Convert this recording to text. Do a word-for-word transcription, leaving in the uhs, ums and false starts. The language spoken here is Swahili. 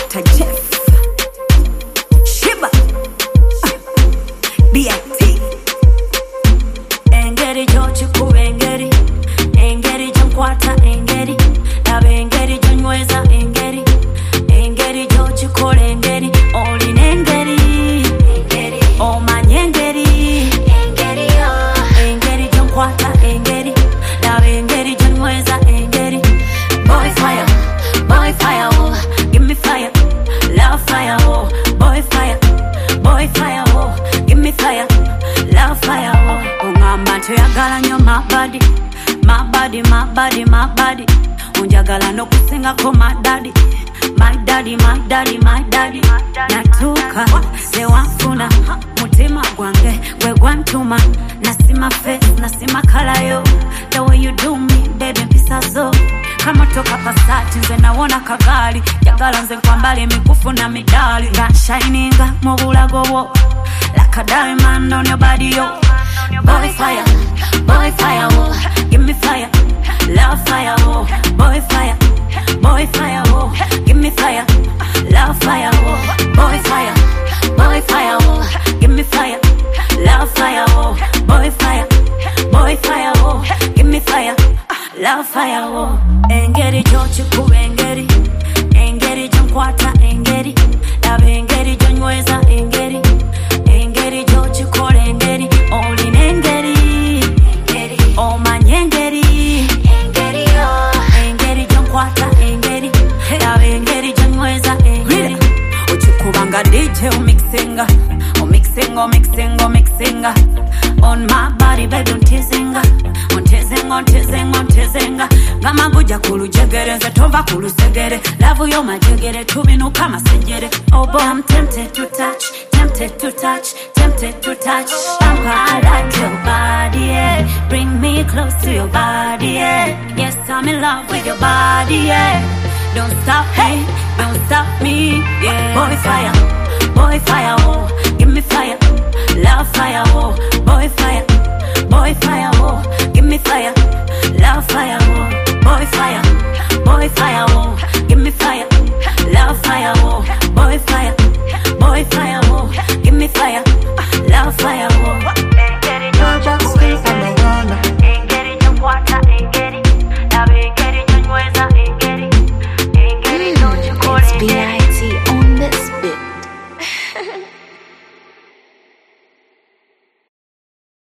Doctor Jeff Shiba B I T Engeri jochiku engeri Engeri jonkwata engeri Labe engeri jonyweza engeri Engeri jochikola engeri Olina engeri Engeri omanye engeri Engeri Engeri jonkwata engeri Labe engeri jonyweza engeri Boy fire, boy fire, oh, give me fire, love fire, oh, boy fire, boy fire, oh, give me fire, love fire, oh. Ungamba tuyagala nyo my body, my body, my body, my body. Unjagala no kusinga ko my daddy, my daddy, my daddy, my daddy. Natuka, se wafuna, mutima gwange, we gwantuma. Nasima face, nasima color yo. The way you do me, baby, pisa so. Kama toka pasati nze nawona kagali Jagala nze kwa mbali mikufu na midali Got shininga mobulago wo Like a diamond on your body yo Boy fire, boy fire wo Give me fire, love fire wo Boy fire, boy fire wo Give me fire, love fire wo Boy fire, boy fire wo Give me fire, love fire wo Boy fire, boy fire wo Give me fire, love fire wo Engeri jochiku engeri Engeri jonkwata engeri Labe engeri jonyweza engeri Engeri jochikola engeri Olina engeri Engeri omanye engeri Engeri Engeri jonkwata engeri Labe engeri jonyweza engeri Uchikubanga D J umixinga Umixinga, umixinga, umixinga On my body baby untizinga Untizinga, untizinga, untizinga Gama guja kulu jegere Nze tova kulu segere Lavu yo majegere Tubinu kama sejere Oh boy I'm tempted to touch Tempted to touch Tempted to touch I'm I like your body, yeah Bring me close to your body, yeah Yes I'm in love with your body, yeah Don't stop me, don't stop me, yeah Boy fire, boy fire, oh Give me fire, love fire, oh Boy fire, boy fire, oh Give me fire, love fire, oh Boy fire, boy fire, oh Give me fire, love fire, oh Boy fire, boy fire, oh Give me fire,